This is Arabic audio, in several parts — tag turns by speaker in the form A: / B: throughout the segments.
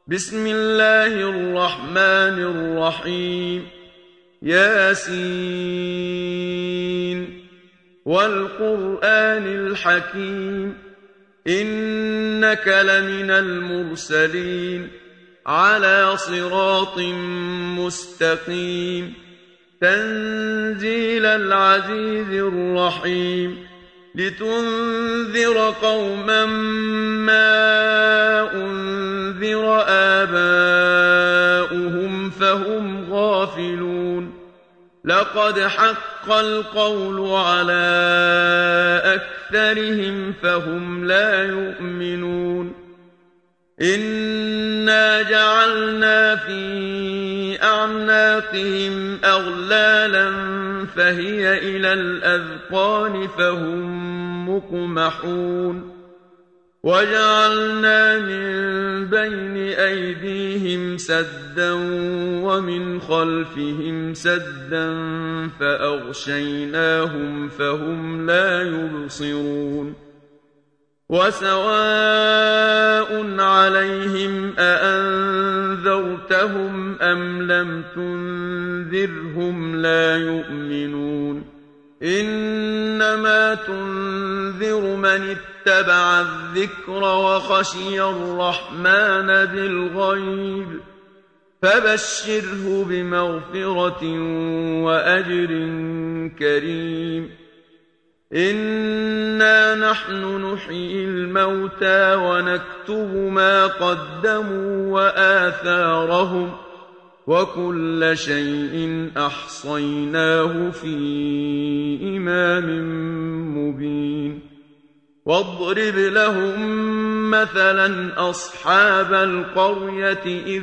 A: بسم الله الرحمن الرحيم ياسين والقرآن الحكيم إنك لمن المرسلين على صراط مستقيم تنزيل العزيز الرحيم لتنذر قوما ما أنذر آباؤهم فهم غافلون لقد حق القول على أكثرهم فهم لا يؤمنون إنا جعلنا في أعناقهم أغلالا فهي إلى الأذقان فهم مقمحون وجعلنا من بين أيديهم سدا ومن خلفهم سدا فأغشيناهم فهم لا يبصرون وسواء عليهم أأنذرتهم أم لم تنذرهم لا يؤمنون إنما تنذر من اتبع الذكر وخشي الرحمن بالغيب فبشره بمغفرة وأجر كريم إنا نحن نحيي الموتى ونكتب ما قدموا وآثارهم وكل شيء أحصيناه في إمام مبين واضرب لهم مثلا أصحاب القرية إذ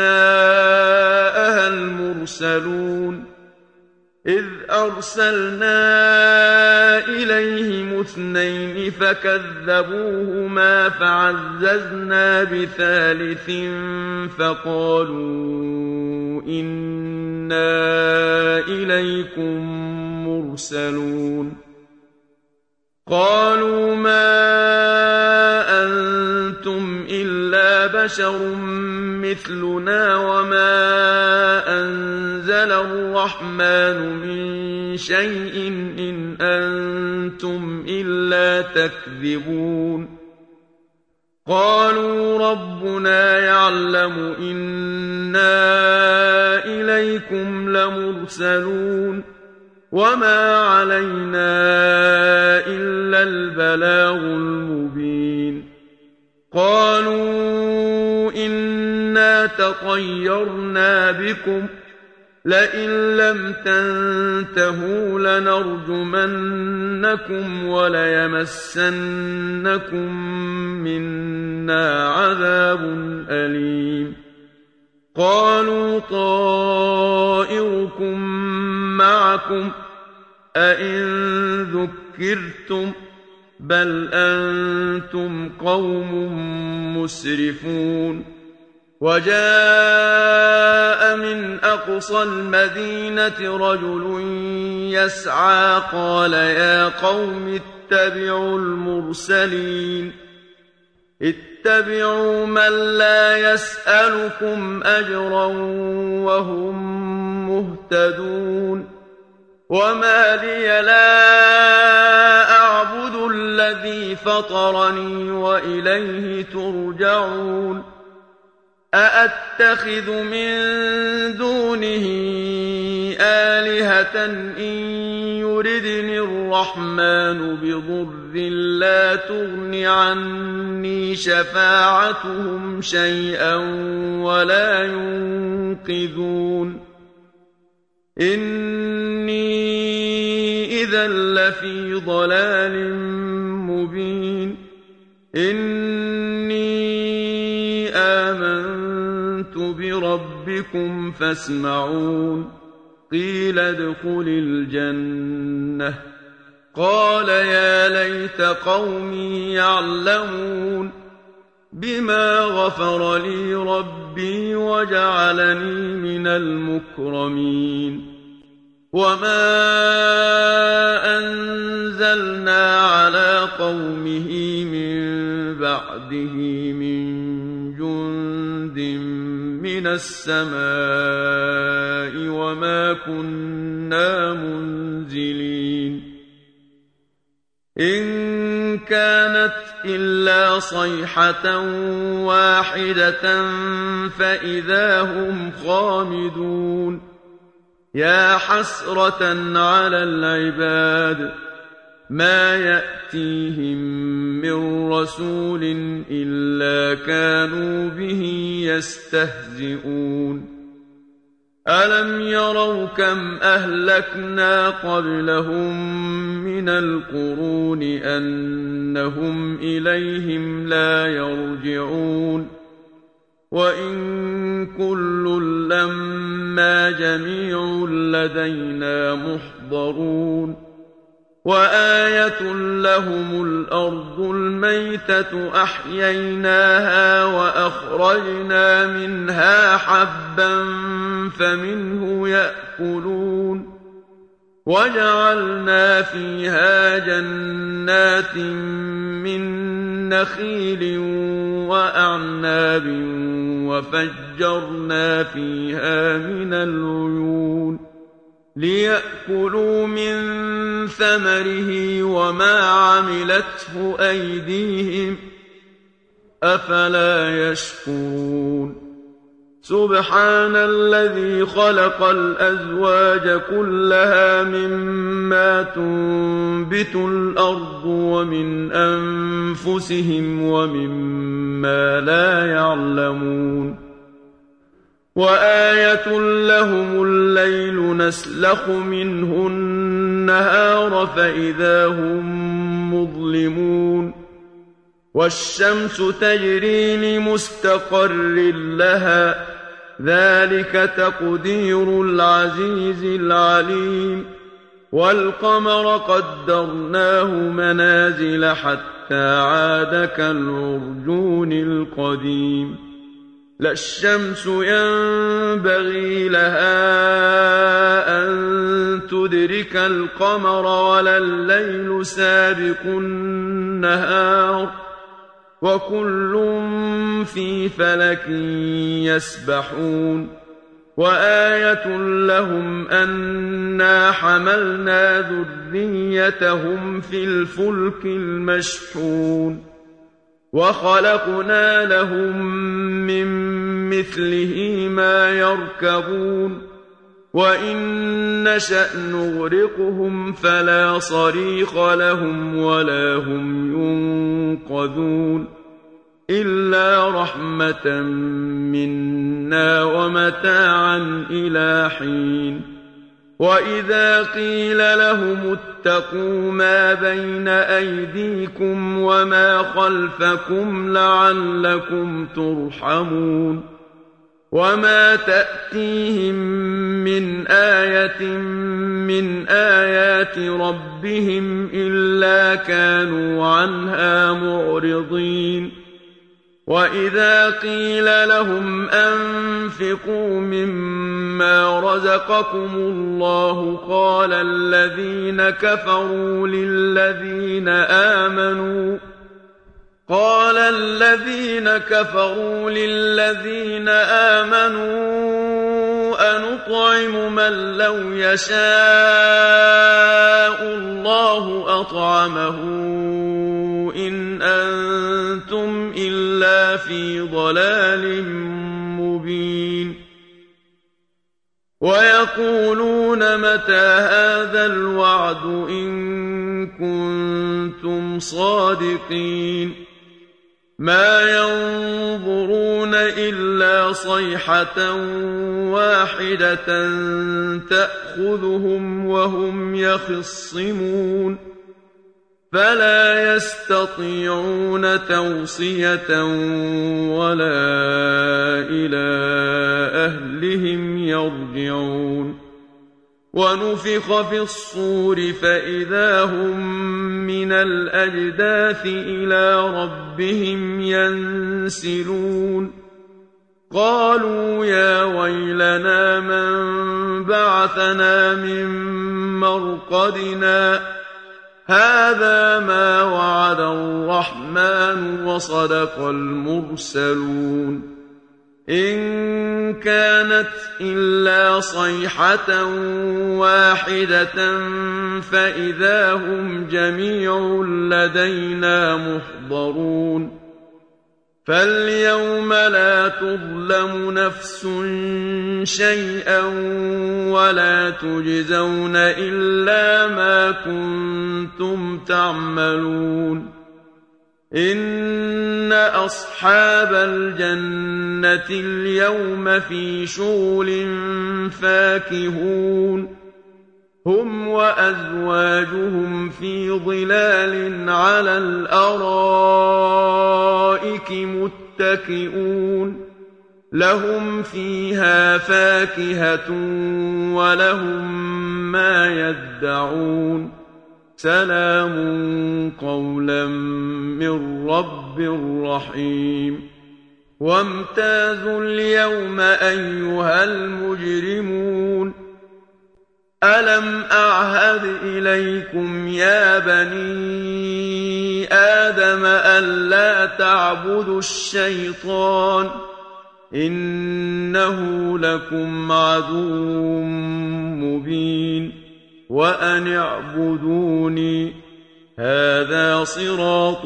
A: جاءها المرسلون إذ أرسلنا إليهم اثنين فكذبوهما فعززنا بثالث فقالوا إنا إليكم مرسلون قالوا ما أنتم إلا بشر مثلنا وما أنزل الرحمن من شيء إن أنتم إلا تكذبون قالوا ربنا يعلم إنا إليكم لمرسلون وما علينا إلا البلاغ المبين قالوا إنا تطيرنا بكم لئن لم تنتهوا لنرجمنكم وليمسنكم منا عذاب أليم قالوا طائركم معكم أئن ذكرتم بل أنتم قوم مسرفون وجاء من أقصى المدينة رجل يسعى قال يا قوم اتبعوا المرسلين اتبعوا من لا يسألكم أجرا وهم مهتدون وما لي لا أعبد الذي فطرني وإليه ترجعون أأتخذ من دونه آلهة إن يردني الرحمن بضر لا تغن عني شفاعتهم شيئا ولا ينقذون إني إذا لفي ضلال مبين إني آمنت بربكم فاسمعون قيل ادخل الجنة قال يا ليت قومي يعلمون بما غفر لي ربي وجعلني من المكرمين وما أنزلنا على قومه من بعده من جند بجند من السماء وما كنا منزلين إن كانت إلا صيحة واحدة فإذا هم خامدون يا حسرة على العباد ما يأتيهم من رسول إلا كانوا به يستهزئون ألم يروا كم أهلكنا قبلهم من القرون أنهم إليهم لا يرجعون وإن كل لما جميع لدينا محضرون وآية لهم الأرض الميتة أحييناها وأخرجنا منها حبا فمنه يأكلون وجعلنا فيها جنات من نخيل وأعناب وفجرنا فيها من العيون ليأكلوا من ثمره وما عملته أيديهم أفلا يشكرون سبحان الذي خلق الأزواج كلها مما تنبت الأرض ومن أنفسهم ومما لا يعلمون وآية لهم الليل نسلخ منه النهار فإذا هم مظلمون والشمس تجري لمستقر لها ذلك تقدير العزيز العليم والقمر قدرناه منازل حتى عاد كالعرجون القديم لا الشمس ينبغي لها أن تدرك القمر ولا الليل سابق النهار وكل في فلك يسبحون وآية لهم أنا حملنا ذريتهم في الفلك المشحون وخلقنا لهم من مثله ما يركبون وإن نشأ نغرقهم فلا صريخ لهم ولا هم ينقذون إلا رحمة منا ومتاعا إلى حين وإذا قيل لهم اتقوا ما بين أيديكم وما خلفكم لعلكم ترحمون وما تأتيهم من آية من آيات ربهم إلا كانوا عنها معرضين وإذا قيل لهم أنفقوا مما رزقكم الله قال الذين كفروا للذين آمنوا أنطعم من لو يشاء الله أطعمه إن أنتم إلا في ضلال مبين ويقولون متى هذا الوعد إن كنتم صادقين ما ينظرون إلا صيحة واحدة تأخذهم وهم يخصمون فلا يستطيعون توصية ولا إلى أهلهم يرجعون ونفخ في الصور فإذا هم من الأجداث إلى ربهم ينسلون قالوا يا ويلنا من بعثنا من مرقدنا هذا ما وعد الرحمن وصدق المرسلون إن كانت إلا صيحة واحدة فإذا هم جميع لدينا محضرون فاليوم لا تظلم نفس شيئا ولا تجزون إلا ما كنتم تعملون إن أصحاب الجنة اليوم في شغل فاكهون هم وأزواجهم في ظلال على الأرائك متكئون لهم فيها فاكهة ولهم ما يدعون سلام قولا من رب رحيم وامتازوا اليوم أيها المجرمون ألم أعهد إليكم يا بني آدم ألا تعبدوا الشيطان إنه لكم عدو مبين وأن اعبدوني هذا صراط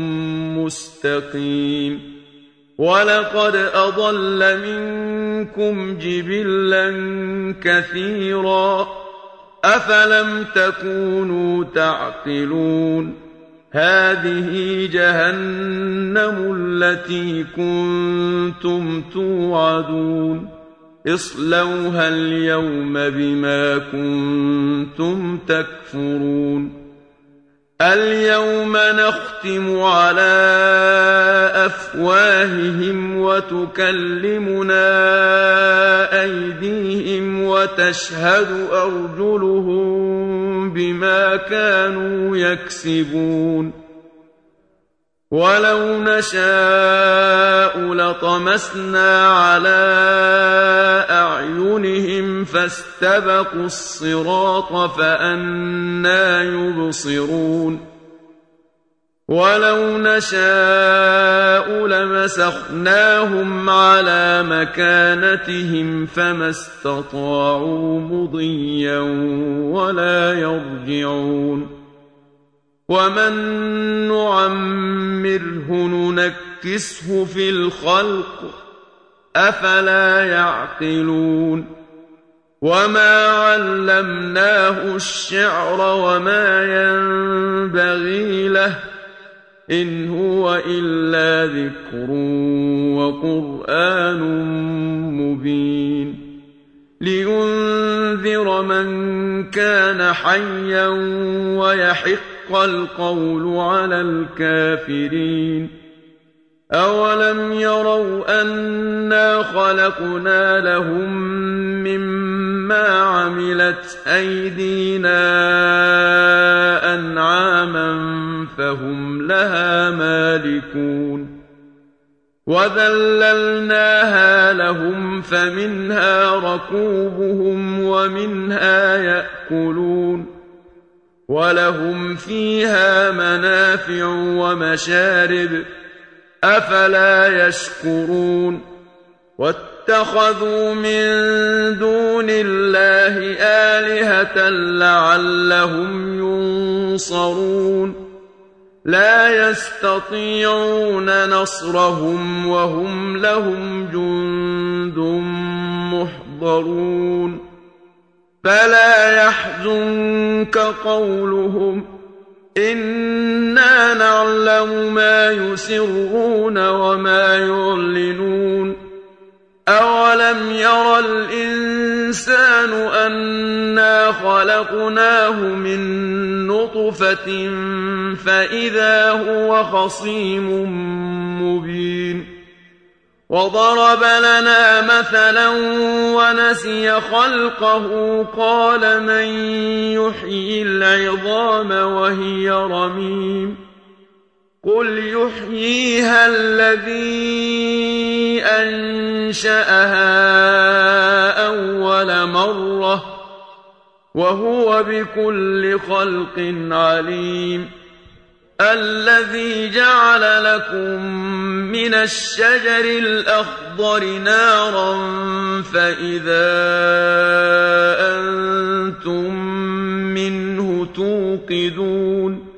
A: مستقيم ولقد أضل منكم جبلا كثيرا أفلم تكونوا تعقلون هذه جهنم التي كنتم توعدون اصلوها اليوم بما كنتم تكفرون اليوم نختم على أفواههم وتكلمنا أيديهم وتشهد أرجلهم بما كانوا يكسبون ولو نشاء لطمسنا على أعينهم فاستبقوا الصراط فأنى يبصرون ولو نشاء لمسخناهم على مكانتهم فما استطاعوا مضيا ولا يرجعون ومن نعمره ننكسه في الخلق أفلا يعقلون وما علمناه الشعر وما ينبغي له إن هو إلا ذكر وقرآن مبين لينذر من كان حيا ويحق القول على الكافرين أولم يروا أنا خلقنا لهم مما عملت أيدينا أنعاما فهم لها مالكون وذللناها لهم فمنها ركوبهم ومنها يأكلون ولهم فيها منافع ومشارب أفلا يشكرون واتخذوا من دون الله آلهة لعلهم ينصرون لا يستطيعون نصرهم وهم لهم جند محضرون فلا يحزنك قولهم إنا نعلم ما يسرون وما يعلنون أولم ير الإنسان أنا خلقناه من نطفة فإذا هو خصيم مبين وضرب لنا مثلا ونسي خلقه قال من يحيي العظام وهي رميم قل يحييها الذي أنشأها أول مرة وهو بكل خلق عليم الذي جعل لكم من الشجر الأخضر نارا فإذا أنتم منه توقدون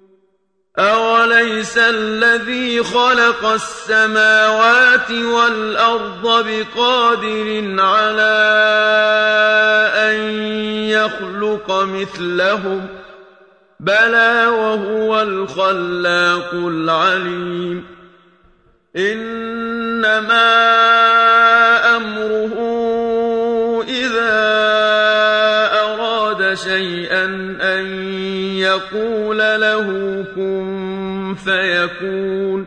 A: أوليس الذي خلق السماوات والأرض بقادر على أن يخلق مثلهم بلى وهو الخلاق العليم إنما أمره إذا أراد شيئا أن يقول له كن فيكون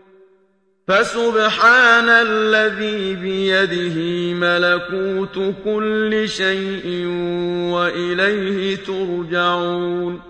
A: فسبحان الذي بيده ملكوت كل شيء وإليه ترجعون